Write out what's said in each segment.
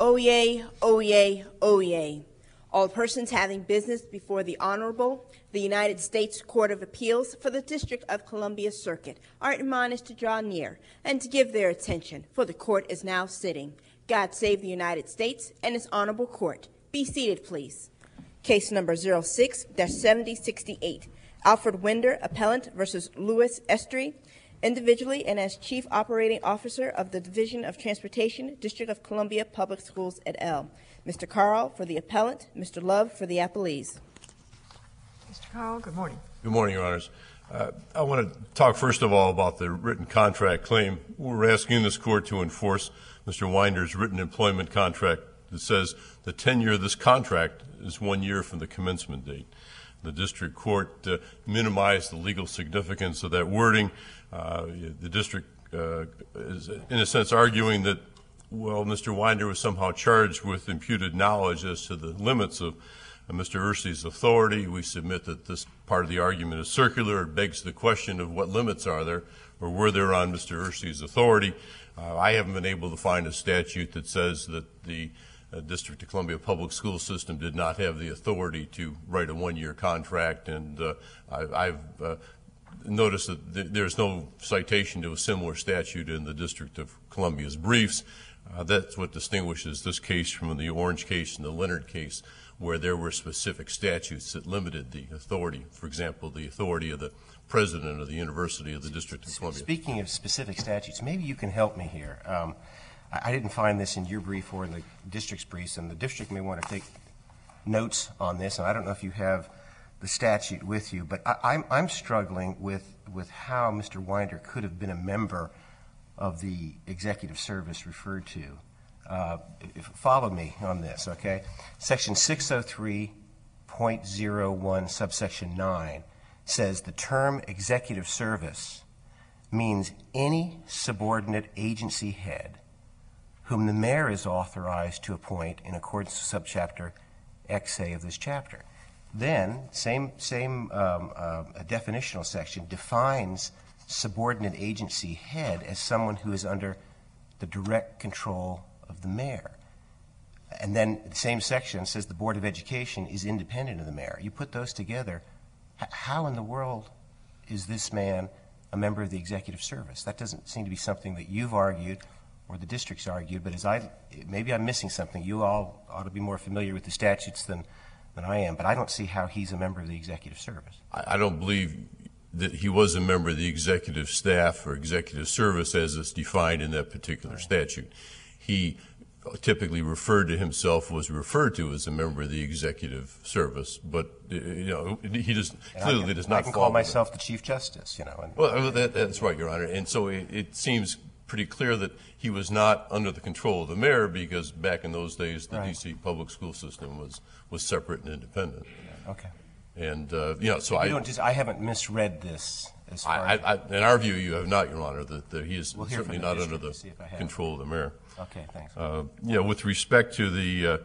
Oyez, oyez, oyez. All persons having business before the Honorable, the United States Court of Appeals for the District of Columbia Circuit are admonished to draw near and to give their attention, for the court is now sitting. God save the United States and its honorable court. Be seated, please. Case number 06-7068. Alfred Winder, appellant, versus Louis Estrie, individually and as Chief Operating Officer of the Division of Transportation, District of Columbia Public Schools et al. Mr. Carl for the appellant, Mr. Love for the appellees. Mr. Carl, good morning. Good morning, Your Honors. I want to talk first of all about the written contract claim. We're asking this court to enforce Mr. Winder's written employment contract that says the tenure of this contract is 1 year from the commencement date. The district court minimized the legal significance of that wording. The district is, in a sense, arguing that, well, Mr. Winder was somehow charged with imputed knowledge as to the limits of Mr. Urstley's authority. We submit that this part of the argument is circular. It begs the question of what limits are there or were there on Mr. Urstley's authority. I haven't been able to find a statute that says that the District of Columbia Public School System did not have the authority to write a 1-year contract, and I've noticed that there's no citation to a similar statute in the District of Columbia's briefs. That's what distinguishes this case from the Orange case and the Leonard case, where there were specific statutes that limited the authority. For example, the authority of the president of the University of the District of Columbia. Speaking of specific statutes, maybe you can help me here. I didn't find this in your brief or in the district's briefs, and the district may want to take notes on this, and I don't know if you have the statute with you, but I'm struggling with how Mr. Winder could have been a member of the executive service referred to. Follow me on this, okay? Section 603.01 subsection 9 says the term executive service means any subordinate agency head whom the mayor is authorized to appoint in accordance with subchapter XA of this chapter. Then, same definitional section defines subordinate agency head as someone who is under the direct control of the mayor. And then the same section says the Board of Education is independent of the mayor. You put those together, how in the world is this man a member of the executive service? That doesn't seem to be something that you've argued or the district's argued, but maybe I'm missing something. You all ought to be more familiar with the statutes than I am, but I don't see how he's a member of the executive service. I don't believe that he was a member of the executive staff or executive service as it's defined in that particular statute. He typically was referred to as a member of the executive service, but he clearly does not. I can call myself the Chief Justice, Well, that's right, Your Honor. And so it seems pretty clear that he was not under the control of the mayor, because back in those days the D.C. public school system was separate and independent. Okay. And so I haven't misread this. As far in our view, you have not, Your Honor. That he is certainly not under the control of the mayor. Okay, thanks. With respect to the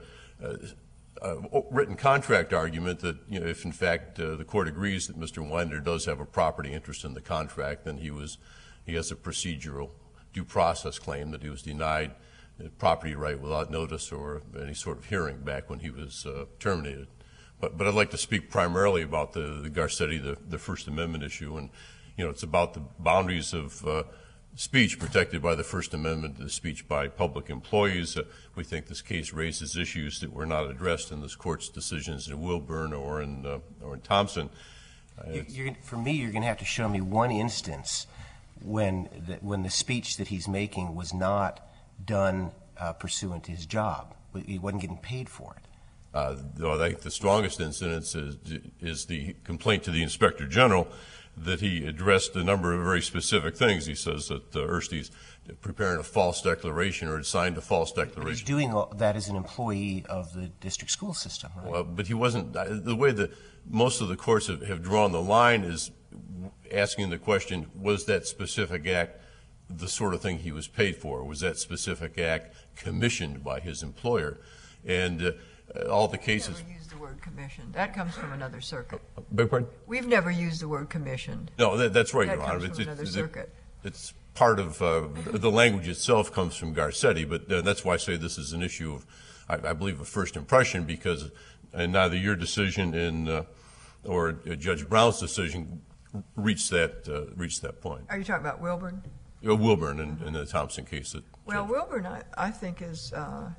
written contract argument, that if in fact the court agrees that Mr. Winder does have a property interest in the contract, then he has a procedural due process claim that he was denied property right without notice or any sort of hearing back when he was terminated. But I'd like to speak primarily about the Garcetti, the First Amendment issue, and it's about the boundaries of speech protected by the First Amendment, the speech by public employees. We think this case raises issues that were not addressed in this court's decisions in Wilburn or in Thompson. For me, you're going to have to show me one instance when the speech that he's making was not done pursuant to his job. He wasn't getting paid for it. I think the strongest incidence is the complaint to the Inspector General that he addressed a number of very specific things. He says that Erstie's preparing a false declaration or had signed a false declaration. But he's doing that as an employee of the district school system, right? Well, but he wasn't. The way that most of the courts have drawn the line is asking the question, was that specific act the sort of thing he was paid for? Was that specific act commissioned by his employer? And all the cases. We've never used the word commissioned. That comes from another circuit. Beg pardon? We've never used the word commissioned. No, that's right, Your Honor. That comes from another circuit. It's part of the language itself comes from Garcetti, but that's why I say this is an issue of, I believe, a first impression, because neither your decision or Judge Brown's decision reached that point. Are you talking about Wilburn? Wilburn in the Thompson case. Well, Wilburn, I think, is a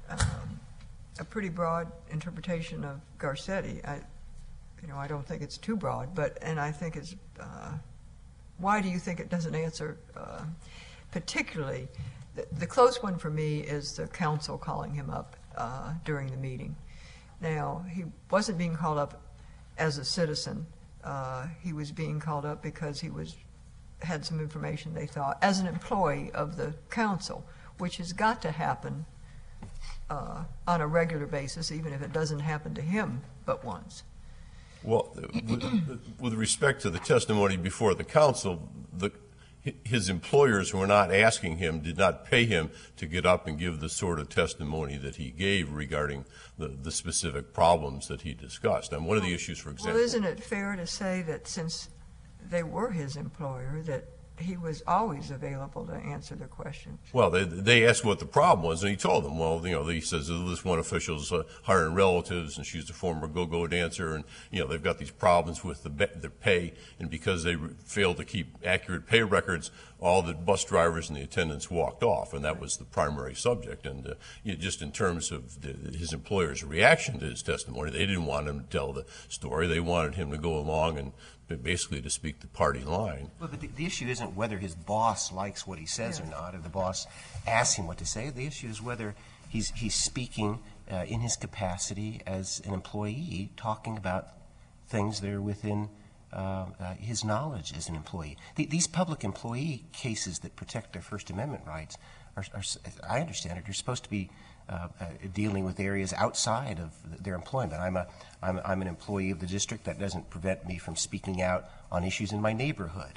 pretty broad interpretation of Garcetti. I don't think it's too broad, and I think it's. Why do you think it doesn't answer? Particularly, the close one for me is the counsel calling him up during the meeting. Now, he wasn't being called up as a citizen. He was being called up because he had some information, they thought, as an employee of the council, which has got to happen on a regular basis, even if it doesn't happen to him but once. Well, with respect to the testimony before the council, his employers were not asking him, did not pay him to get up and give the sort of testimony that he gave regarding the specific problems that he discussed. And one of the issues, for example... Well, isn't it fair to say that since they were his employer, that he was always available to answer their questions? Well, they asked what the problem was, and he told them. Well, he says this one official's hiring relatives, and she's a former go-go dancer, and they've got these problems with their pay, and because they failed to keep accurate pay records, all the bus drivers and the attendants walked off, and that was the primary subject. And just in terms of his employer's reaction to his testimony, they didn't want him to tell the story. They wanted him to go along and basically to speak the party line. Well, but the issue isn't whether his boss likes what he says or not, or the boss asks him what to say. The issue is whether he's speaking in his capacity as an employee, talking about things that are within his knowledge as an employee. These public employee cases that protect their First Amendment rights are, I understand it, are supposed to be dealing with areas outside of their employment. I'm an employee of the district. That doesn't prevent me from speaking out on issues in my neighborhood.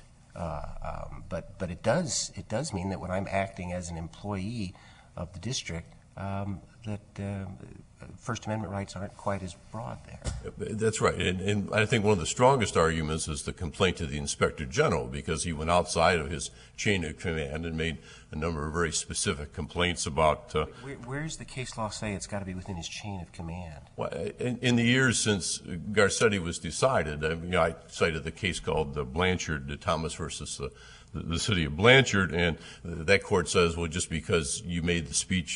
But it does mean that when I'm acting as an employee of the district, that First Amendment rights aren't quite as broad there. That's right. And I think one of the strongest arguments is the complaint to the Inspector General, because he went outside of his chain of command and made a number of very specific complaints about... Where does the case law say it's got to be within his chain of command? Well, in the years since Garcetti was decided, I cited the case called Blanchard, Thomas versus the city of Blanchard, and that court says, well, just because you made the speech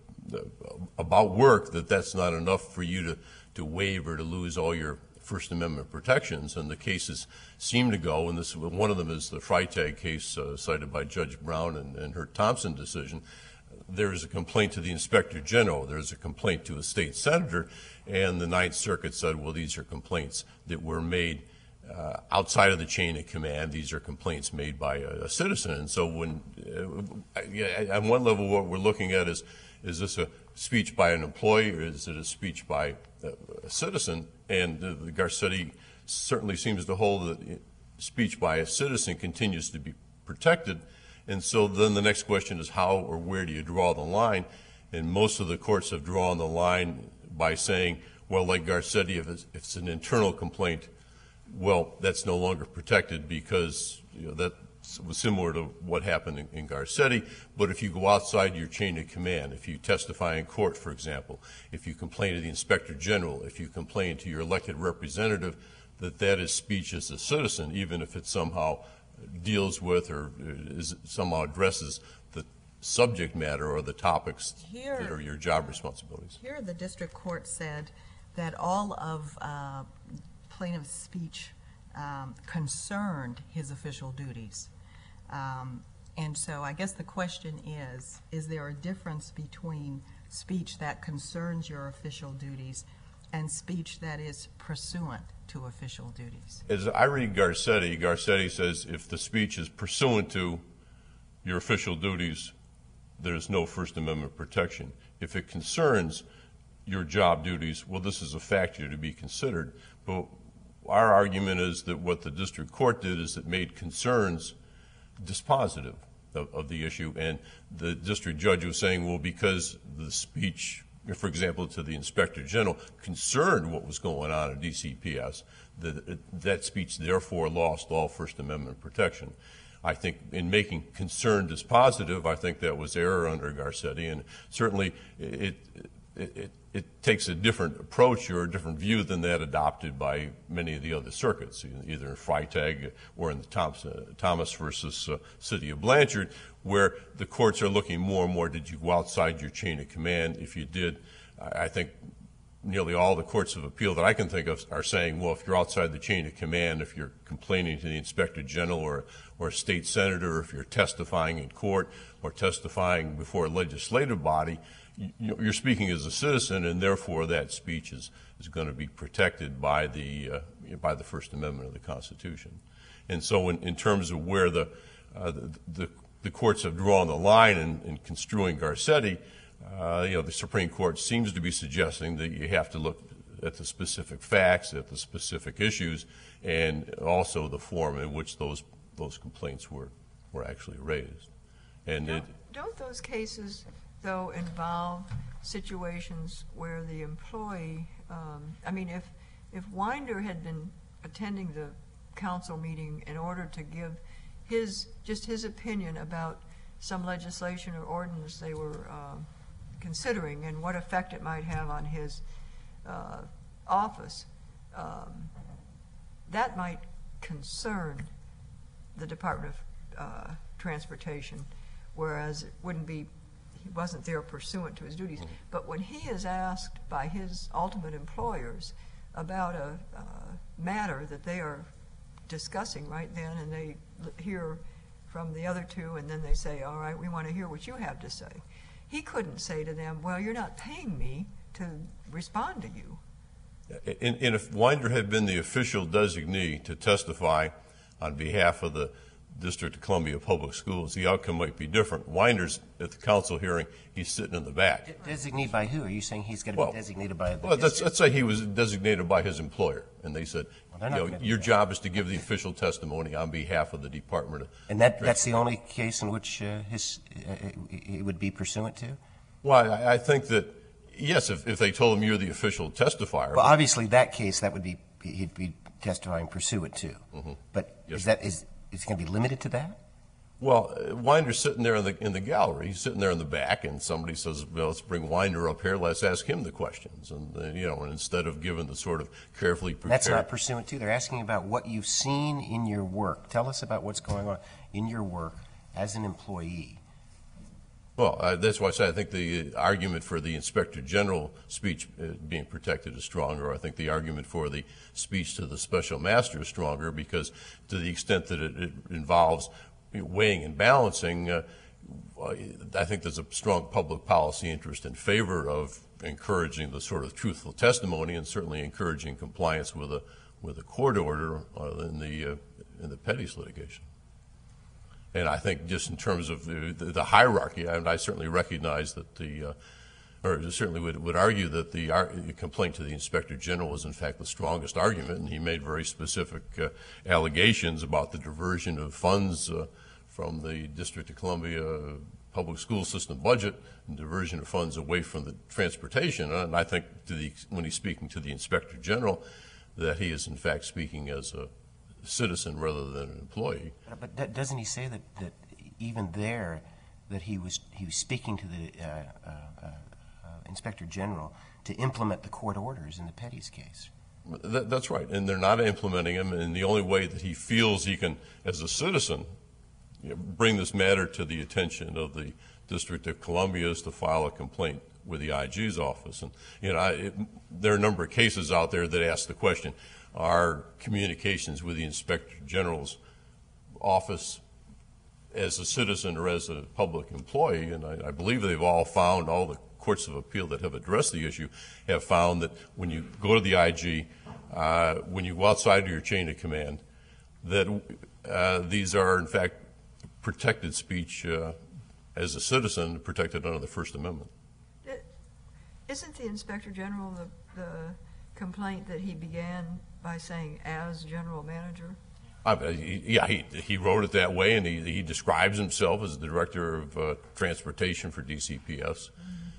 about work, that's not enough for you to waive or to lose all your First Amendment protections. And the cases seem to go, and one of them is the Freitag case cited by Judge Brown and her Thompson decision. There is a complaint to the Inspector General. There's a complaint to a state senator, and the Ninth Circuit said, well, these are complaints that were made outside of the chain of command. These are complaints made by a citizen. And so when, on one level, what we're looking at is this a speech by an employee, or is it a speech by a citizen? And the Garcetti certainly seems to hold that speech by a citizen continues to be protected. And so then the next question is how or where do you draw the line? And most of the courts have drawn the line by saying, well, like Garcetti, if it's an internal complaint, well, that's no longer protected because that was similar to what happened in Garcetti. But if you go outside your chain of command, if you testify in court, for example, if you complain to the Inspector General, if you complain to your elected representative, that is speech as a citizen, even if it somehow deals with or somehow addresses the subject matter or the topics that are your job responsibilities. Here the district court said that all of plaintiff's speech concerned his official duties. And so I guess the question is there a difference between speech that concerns your official duties and speech that is pursuant to official duties? As I read Garcetti, Garcetti says if the speech is pursuant to your official duties, there's no First Amendment protection. If it concerns your job duties, well, this is a factor to be considered. But our argument is that what the district court did is it made concerns dispositive of the issue. And the district judge was saying, well, because the speech, for example, to the Inspector General concerned what was going on at DCPS, that speech therefore lost all First Amendment protection. I think in making concern dispositive, I think that was error under Garcetti, and certainly it takes a different approach or a different view than that adopted by many of the other circuits, either in Freitag or in the Thomas versus City of Blanchard, where the courts are looking more and more, did you go outside your chain of command? If you did, I think nearly all the courts of appeal that I can think of are saying, well, if you're outside the chain of command, if you're complaining to the Inspector General or a state senator, if you're testifying in court or testifying before a legislative body, you're speaking as a citizen, and therefore that speech is going to be protected by the First Amendment of the Constitution. And so in terms of where the courts have drawn the line in construing Garcetti, the Supreme Court seems to be suggesting that you have to look at the specific facts, at the specific issues, and also the form in which those complaints were actually raised. And don't those cases, though, involve situations where the employee, if Winder had been attending the council meeting in order to give his opinion about some legislation or ordinance they were considering and what effect it might have on his office, that might concern the Department of Transportation, whereas it wouldn't be, he wasn't there pursuant to his duties. But when he is asked by his ultimate employers about a matter that they are discussing right then, and they hear from the other two, and then they say, all right, we want to hear what you have to say. He couldn't say to them, well, you're not paying me to respond to you. And if Winder had been the official designee to testify on behalf of the District of Columbia Public Schools, the outcome might be different. Winder's at the council hearing, he's sitting in the back. Designate by who? Are you saying he's going to be designated by the district? Let's say he was designated by his employer, and they said, your job is to give the official testimony on behalf of the Department of And that's the only case in which it would be pursuant to? Well, I think that, yes, if they told him you're the official testifier. Well, obviously, that case, he'd be testifying pursuant to. Mm-hmm. But yes. Is it going to be limited to that? Well, Winder's sitting there in the gallery. He's sitting there in the back, and somebody says, well, let's bring Winder up here. Let's ask him the questions. And, and instead of giving the sort of carefully prepared. That's not pursuant to. They're asking about what you've seen in your work. Tell us about what's going on in your work as an employee. Well, that's why I say I think the argument for the Inspector General speech being protected is stronger. I think the argument for the speech to the Special Master is stronger because to the extent that it involves weighing and balancing, I think there's a strong public policy interest in favor of encouraging the sort of truthful testimony and certainly encouraging compliance with a court order in the Petty's litigation. And I think just in terms of the hierarchy, I certainly recognize that or certainly would argue that the complaint to the Inspector General was in fact the strongest argument, and he made very specific allegations about the diversion of funds from the District of Columbia public school system budget and diversion of funds away from the transportation. And I think when he's speaking to the Inspector General that he is in fact speaking as a citizen rather than an employee. But doesn't he say that even there that he was speaking to the Inspector General to implement the court orders in the Petty's case? That's right, and they're not implementing them, and the only way that he feels he can, as a citizen, bring this matter to the attention of the District of Columbia is to file a complaint with the IG's office. And there are a number of cases out there that ask the question, are communications with the Inspector General's office as a citizen or as a public employee, and I believe they've all found, all the courts of appeal that have addressed the issue have found that when you go to the IG, when you go outside of your chain of command, that these are in fact protected speech as a citizen, protected under the First Amendment. Isn't the Inspector General the complaint that he began by saying as general manager? He wrote it that way, and he describes himself as the director of transportation for DCPS.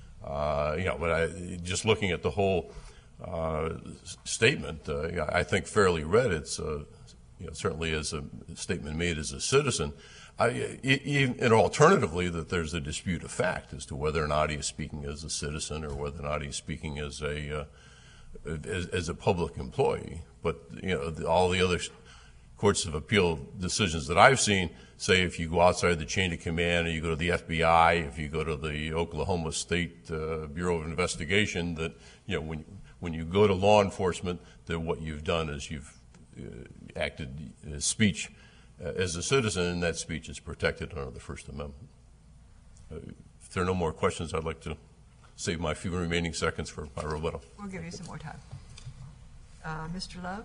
But just looking at the whole statement, I think fairly read, it's certainly as a statement made as a citizen. And alternatively, that there's a dispute of fact as to whether or not he is speaking as a citizen or whether or not he's speaking as a public employee. But all the other courts of appeal decisions that I've seen say if you go outside the chain of command, or you go to the FBI, if you go to the Oklahoma State Bureau of Investigation, that when you go to law enforcement, that what you've done is you've acted as speech as a citizen, and that speech is protected under the First Amendment. If there are no more questions, I'd like to save my few remaining seconds for my rebuttal. We'll give you some more time. Mr. Love?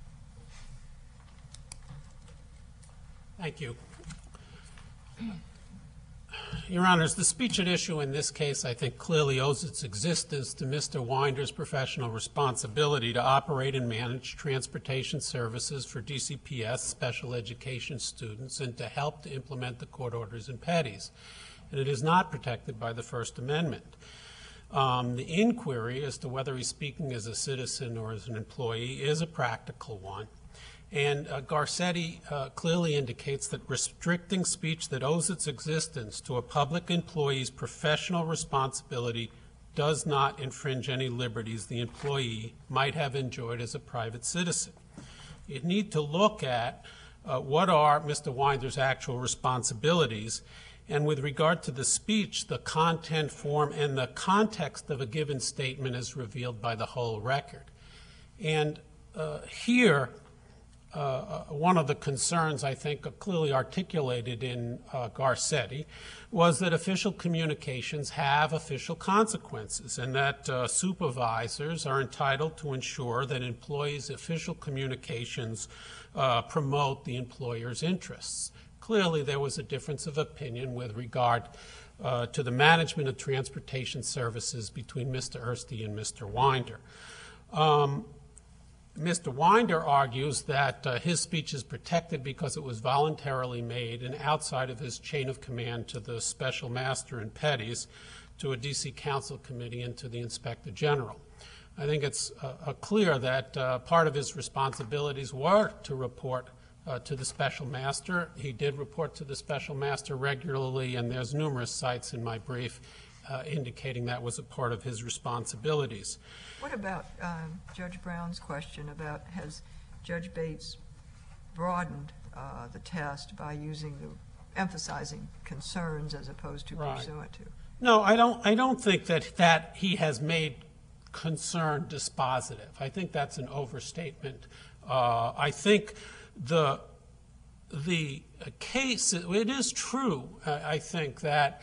Thank you. Your Honors, the speech at issue in this case, I think, clearly owes its existence to Mr. Winder's professional responsibility to operate and manage transportation services for DCPS special education students and to help to implement the court orders and petties. And it is not protected by the First Amendment. The inquiry as to whether he's speaking as a citizen or as an employee is a practical one. And Garcetti clearly indicates that restricting speech that owes its existence to a public employee's professional responsibility does not infringe any liberties the employee might have enjoyed as a private citizen. You need to look at what are Mr. Winder's actual responsibilities, and with regard to the speech, the content, form, and the context of a given statement is revealed by the whole record. And here, one of the concerns, I think, clearly articulated in Garcetti was that official communications have official consequences and that supervisors are entitled to ensure that employees' official communications promote the employer's interests. Clearly, there was a difference of opinion with regard to the management of transportation services between Mr. Ersty and Mr. Winder. Mr. Winder argues that his speech is protected because it was voluntarily made and outside of his chain of command to the special master and petties, to a D.C. Council committee, and to the Inspector General. I think it's clear that part of his responsibilities were to report to the special master. He did report to the special master regularly, and there's numerous sites in my brief indicating that was a part of his responsibilities. What about Judge Brown's question about has Judge Bates broadened the test by emphasizing concerns as opposed to pursuant to? No, I don't think that he has made concern dispositive. I think that's an overstatement. I think the case, it is true, I think, that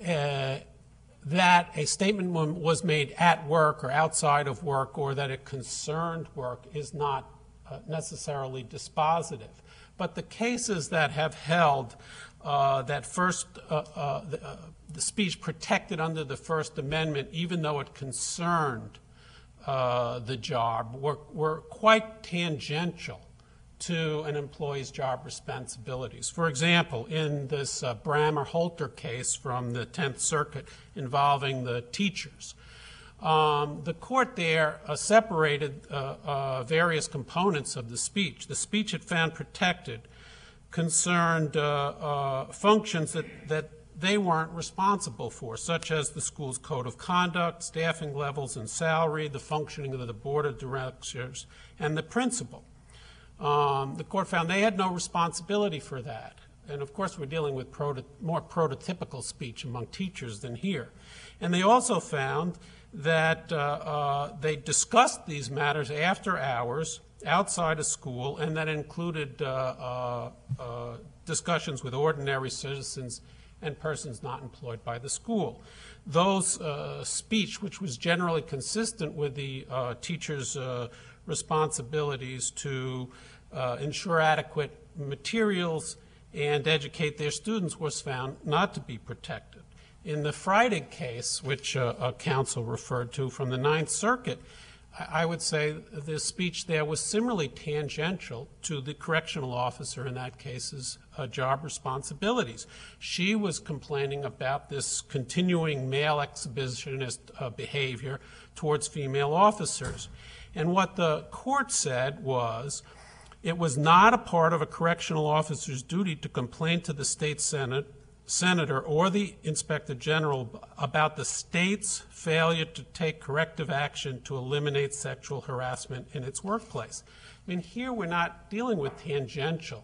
a statement was made at work or outside of work or that it concerned work is not necessarily dispositive. But the cases that have held that the speech protected under the First Amendment, even though it concerned the job, were quite tangential to an employee's job responsibilities. For example, in this Brammer-Holter case from the 10th Circuit involving the teachers, the court there separated various components of the speech. The speech it found protected concerned functions that they weren't responsible for, such as the school's code of conduct, staffing levels and salary, the functioning of the board of directors, and the principal. The court found they had no responsibility for that. And of course, we're dealing with more prototypical speech among teachers than here. And they also found that they discussed these matters after hours, outside of school, and that included discussions with ordinary citizens and persons not employed by the school. Those speech, which was generally consistent with the teachers' responsibilities to ensure adequate materials and educate their students, was found not to be protected. In the Freidig case, which counsel referred to from the 9th Circuit, I would say the speech there was similarly tangential to the correctional officer in that case's job responsibilities. She was complaining about this continuing male exhibitionist behavior towards female officers. And what the court said was It was not a part of a correctional officer's duty to complain to the state senator or the inspector general about the state's failure to take corrective action to eliminate sexual harassment in its workplace. I mean, here we're not dealing with tangential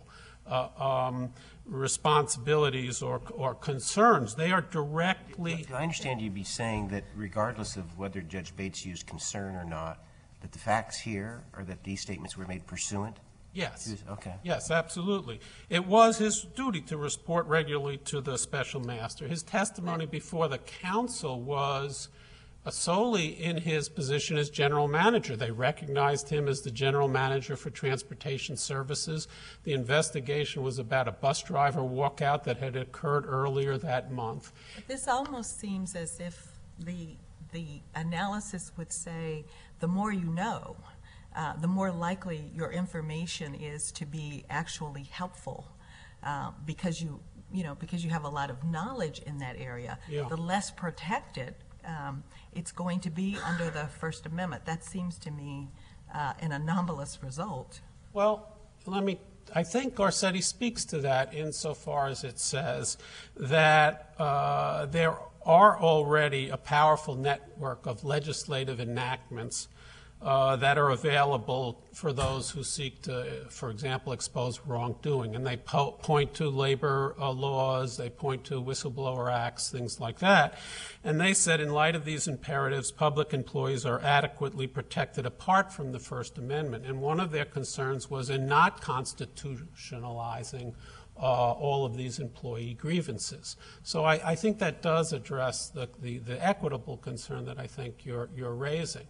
responsibilities or concerns. They are directly... I understand you be saying that regardless of whether Judge Bates used concern or not, that the facts here are that these statements were made pursuant? Yes. Okay. Yes, absolutely. It was his duty to report regularly to the special master. His testimony before the council was solely in his position as general manager. They recognized him as the general manager for transportation services. The investigation was about a bus driver walkout that had occurred earlier that month. But this almost seems as if the analysis would say the more you know, the more likely your information is to be actually helpful, because you have a lot of knowledge in that area. Yeah. The less protected it's going to be under the First Amendment. That seems to me an anomalous result. Well, I think Garcetti speaks to that insofar as it says that there are already a powerful network of legislative enactments that are available for those who seek to, for example, expose wrongdoing. And they point to labor laws, they point to whistleblower acts, things like that. And they said in light of these imperatives, public employees are adequately protected apart from the First Amendment. And one of their concerns was in not constitutionalizing all of these employee grievances. So I think that does address the equitable concern that I think you're raising.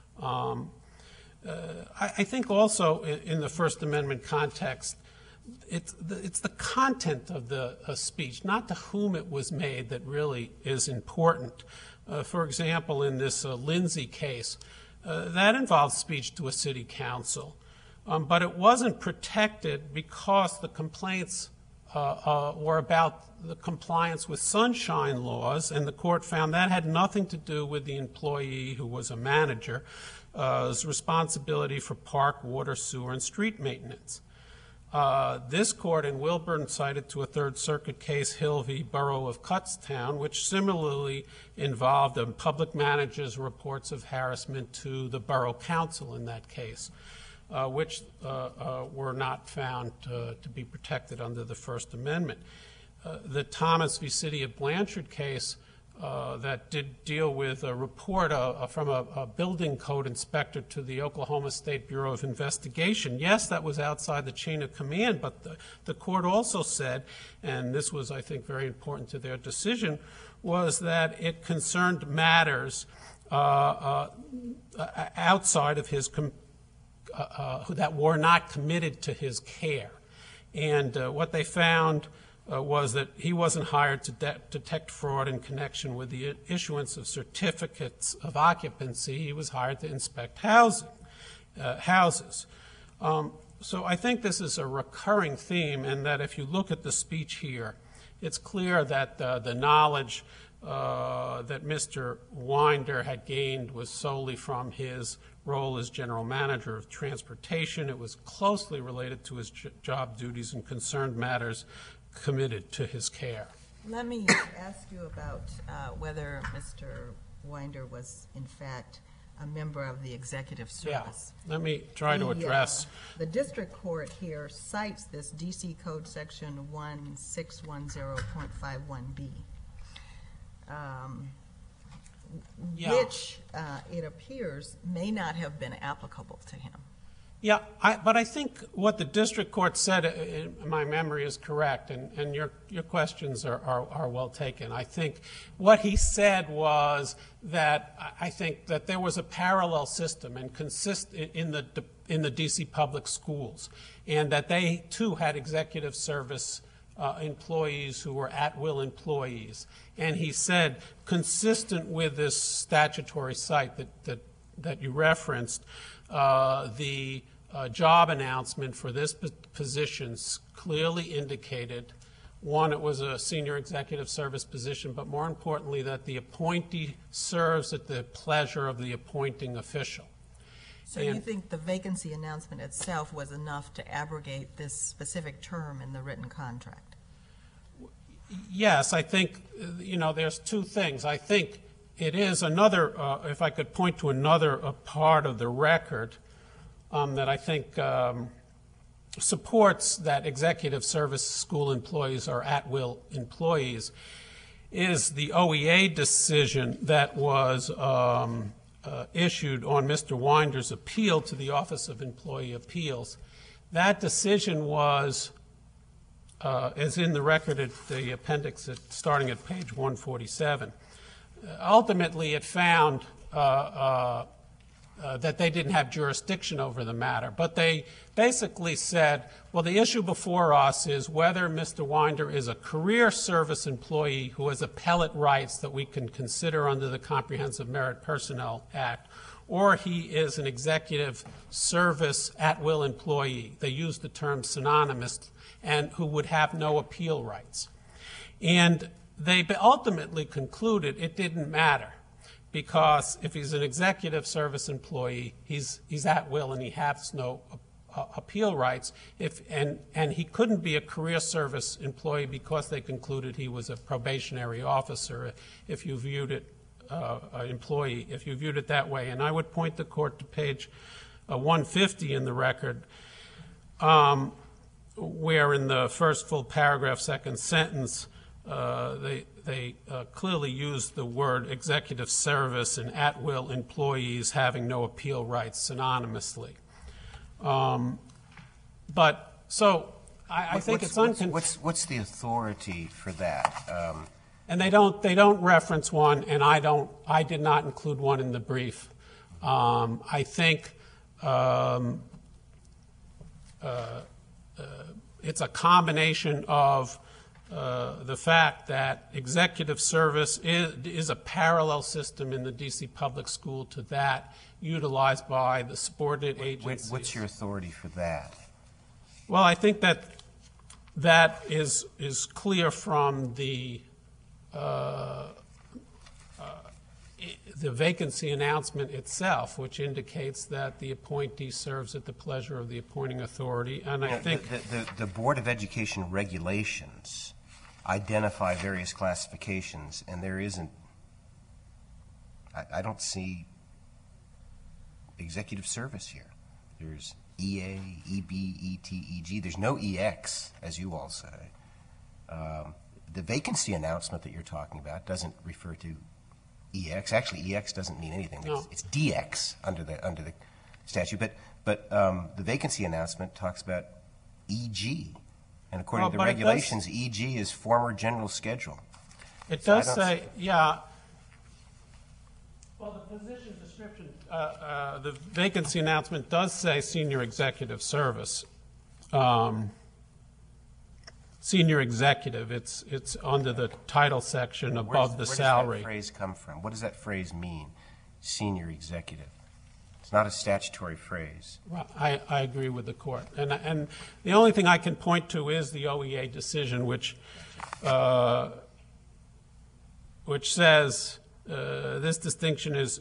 I think also in the First Amendment context, it's the content of the speech, not to whom it was made, that really is important. For example, in this Lindsay case, that involved speech to a city council, but it wasn't protected because the complaints were about the compliance with sunshine laws, and the court found that had nothing to do with the employee who was a manager, his responsibility for park, water, sewer, and street maintenance. This court in Wilburn cited to a Third Circuit case, Hill v. Borough of Kutztown, which similarly involved a public manager's reports of harassment to the borough council in that case, which were not found to be protected under the First Amendment. The Thomas v. City of Blanchard case that did deal with a report from a building code inspector to the Oklahoma State Bureau of Investigation. Yes, that was outside the chain of command, but the court also said, and this was, I think, very important to their decision, was that it concerned matters outside of his that were not committed to his care. And what they found was that he wasn't hired to detect fraud in connection with the issuance of certificates of occupancy. He was hired to inspect houses. So I think this is a recurring theme, and that if you look at the speech here, it's clear that the knowledge that Mr. Winder had gained was solely from his role as general manager of transportation. It was closely related to his job duties and concerned matters committed to his care. Let me ask you about whether Mr. Winder was, in fact, a member of the executive service. Yeah. Let me try to address. The district court here cites this D.C. Code section 1610.51b, which it appears may not have been applicable to him. Yeah, but I think what the district court said, in my memory, is correct, and your questions are well taken. I think what he said was that I think that there was a parallel system and in the D.C. public schools, and that they too had executive service employees who were at-will employees. And he said, consistent with this statutory site that you referenced, the job announcement for this position clearly indicated, one, it was a senior executive service position, but more importantly, that the appointee serves at the pleasure of the appointing official. So you think the vacancy announcement itself was enough to abrogate this specific term in the written contract? Yes, I think, there's two things. I think it is another, if I could point to another part of the record that I think supports that executive service school employees are at-will employees, is the OEA decision that was issued on Mr. Winder's appeal to the Office of Employee Appeals. That decision was, as in the record at the appendix starting at page 147. Ultimately, it found that they didn't have jurisdiction over the matter. But they basically said, well, the issue before us is whether Mr. Winder is a career service employee who has appellate rights that we can consider under the Comprehensive Merit Personnel Act, or he is an executive service at-will employee. They used the term synonymous, and who would have no appeal rights. And they ultimately concluded it didn't matter, because if he's an executive service employee, he's at will and he has no appeal rights. And he couldn't be a career service employee because they concluded he was a probationary officer. If you viewed it employee, if you viewed it that way, and I would point the court to page 150 in the record, where in the first full paragraph, second sentence, they clearly used the word executive service and at-will employees having no appeal rights synonymously. But so I think it's What's the authority for that? And they don't reference one, and I did not include one in the brief. I think it's a combination of the fact that executive service is a parallel system in the D.C. public school to that utilized by the subordinate agencies. What's your authority for that? Well, I think that is clear from the vacancy announcement itself, which indicates that the appointee serves at the pleasure of the appointing authority. And I think the Board of Education regulations identify various classifications, and there isn't. I don't see executive service here. There's EA, EB, ET, EG. There's no EX, as you all say. The vacancy announcement that you're talking about doesn't refer to EX. Actually, EX doesn't mean anything. No. It's DX under the statute. But the vacancy announcement talks about EG, and according to the regulations, EG is former general schedule. It does say, yeah. Well, the position description, the vacancy announcement does say senior executive service. Senior executive, it's under the title section above the salary. Where does that phrase come from? What does that phrase mean, senior executive? It's not a statutory phrase. Well, I agree with the court. And the only thing I can point to is the OEA decision, which says this distinction is,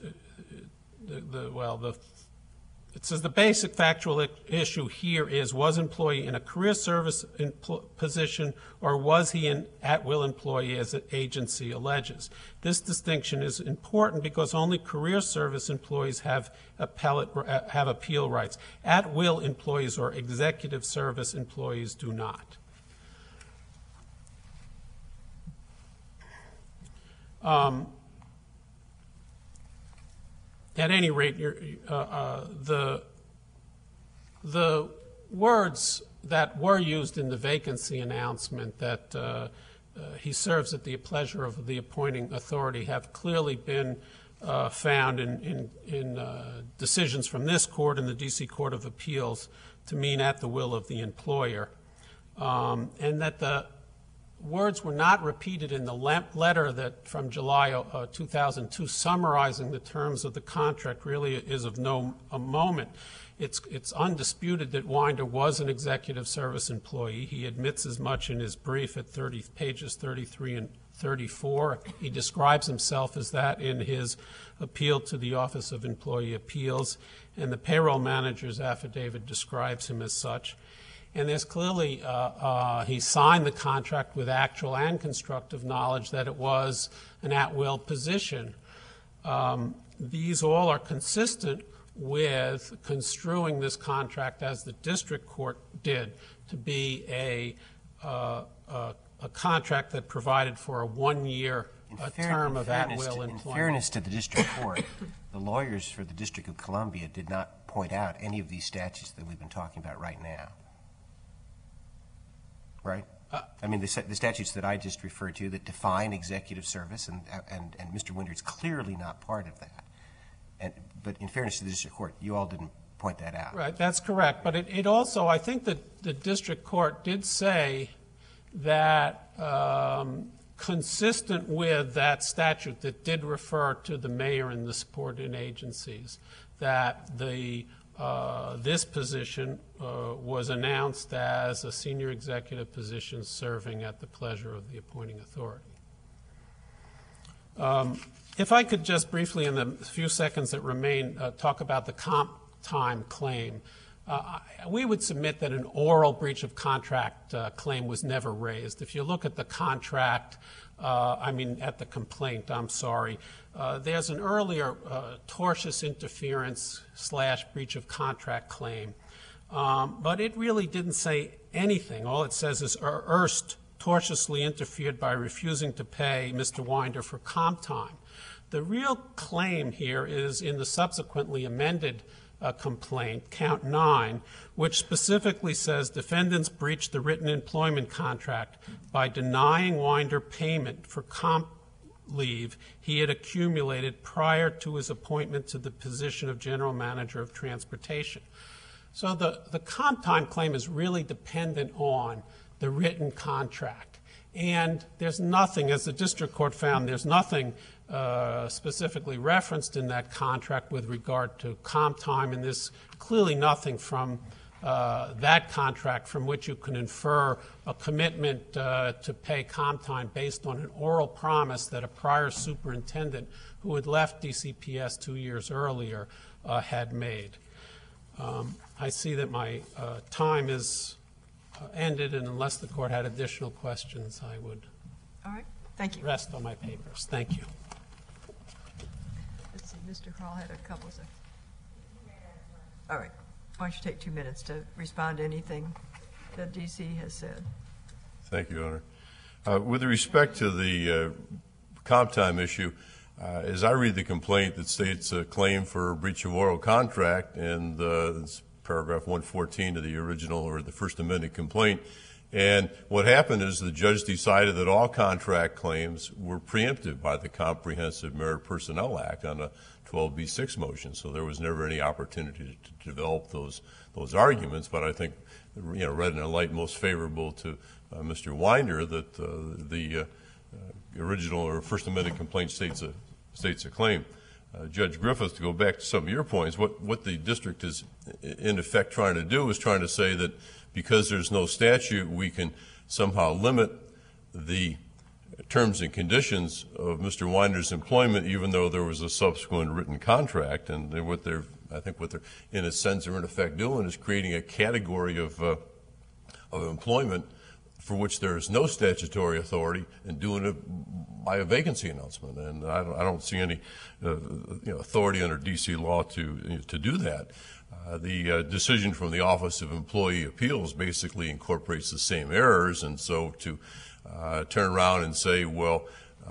it says the basic factual issue here is, was employee in a career service position, or was he an at-will employee, as the agency alleges? This distinction is important because only career service employees have appeal rights. At-will employees or executive service employees do not. At any rate, the words that were used in the vacancy announcement, that he serves at the pleasure of the appointing authority, have clearly been found in decisions from this court and the D.C. Court of Appeals to mean at the will of the employer, and that words were not repeated in the letter that from July 2002 summarizing the terms of the contract really is of no moment. It's undisputed that Winder was an executive service employee. He admits as much in his brief at pages 33 and 34. He describes himself as that in his appeal to the Office of Employee Appeals, and the payroll manager's affidavit describes him as such. And there's clearly, he signed the contract with actual and constructive knowledge that it was an at-will position. These all are consistent with construing this contract, as the district court did, to be a contract that provided for a one-year term of at-will employment. In fairness to the district court, the lawyers for the District of Columbia did not point out any of these statutes that we've been talking about right now. Right? I mean, the statutes that I just referred to that define executive service, and Mr. Winder is clearly not part of that. But in fairness to the district court, you all didn't point that out. Right, that's correct. But it also, I think that the district court did say that consistent with that statute that did refer to the mayor and the supporting agencies, that this position was announced as a senior executive position serving at the pleasure of the appointing authority. If I could just briefly, in the few seconds that remain, talk about the comp time claim. We would submit that an oral breach of contract claim was never raised. If you look at the contract, at the complaint, there's an earlier tortious interference / breach of contract claim. But it really didn't say anything. All it says is Erst tortiously interfered by refusing to pay Mr. Winder for comp time. The real claim here is in the subsequently amended complaint, count 9, which specifically says defendants breached the written employment contract by denying Winder payment for comp leave he had accumulated prior to his appointment to the position of general manager of transportation. So the comp time claim is really dependent on the written contract. And there's nothing, as the district court found, there's nothing specifically referenced in that contract with regard to comp time, and there's clearly nothing from that contract from which you can infer a commitment to pay comp time based on an oral promise that a prior superintendent who had left DCPS 2 years earlier had made. I see that my time is ended, and unless the court had additional questions, I would rest on my papers. Thank you. Let's see, Mr. Hall had a couple of seconds. All right. Why don't you take 2 minutes to respond to anything that DC has said? Thank you, Your Honor. With respect to the comp time issue, as I read the complaint, it states a claim for breach of oral contract, and it's paragraph 114 of the original or the first amended complaint. And what happened is the judge decided that all contract claims were preempted by the Comprehensive Merit Personnel Act on a 12b6 motion. So there was never any opportunity to develop those arguments. But I think, read in a light most favorable to Mr. Winder, that the original or first amended complaint states a claim. Judge Griffith, to go back to some of your points, what the district is in effect trying to do is trying to say that because there's no statute, we can somehow limit the terms and conditions of Mr. Winder's employment, even though there was a subsequent written contract. And I think what they're in a sense or in effect doing is creating a category of employment for which there is no statutory authority, and doing it by a vacancy announcement. And I don't see any authority under D.C. law to do that. The decision from the Office of Employee Appeals basically incorporates the same errors, and so to turn around and say, well,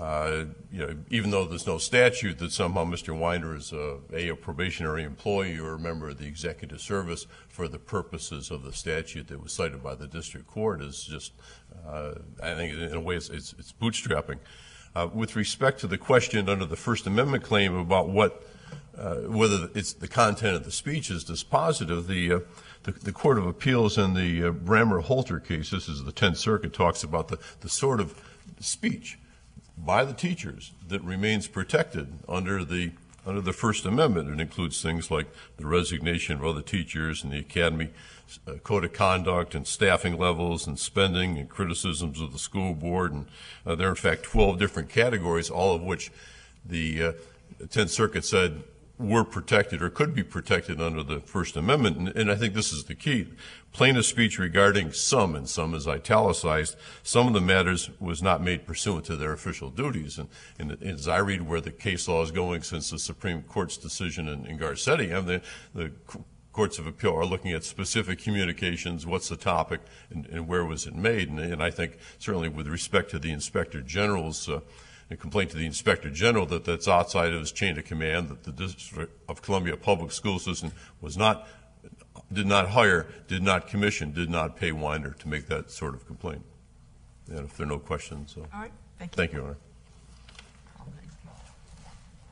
even though there's no statute, that somehow Mr. Winder is a probationary employee or a member of the executive service for the purposes of the statute that was cited by the district court is just, I think in a way it's bootstrapping. With respect to the question under the First Amendment claim about what whether it's the content of the speech is dispositive, the Court of Appeals in the Brammer-Holter case, this is the 10th Circuit, talks about the sort of speech by the teachers that remains protected under the First Amendment. It includes things like the resignation of other teachers and the academy code of conduct and staffing levels and spending and criticisms of the school board. And there are, in fact, 12 different categories, all of which the 10th Circuit said were protected or could be protected under the First Amendment. And I think this is the key. Plaintiff speech regarding some, and some is italicized, some of the matters was not made pursuant to their official duties. And as I read where the case law is going since the Supreme Court's decision in Garcetti, and the courts of appeal are looking at specific communications, what's the topic, and where was it made. And I think certainly with respect to the Inspector General's a complaint to the Inspector General that's outside of his chain of command, that the District of Columbia Public School System did not hire, did not commission, did not pay Winder to make that sort of complaint. And if there are no questions, All right, thank you. Thank you, Your Honor.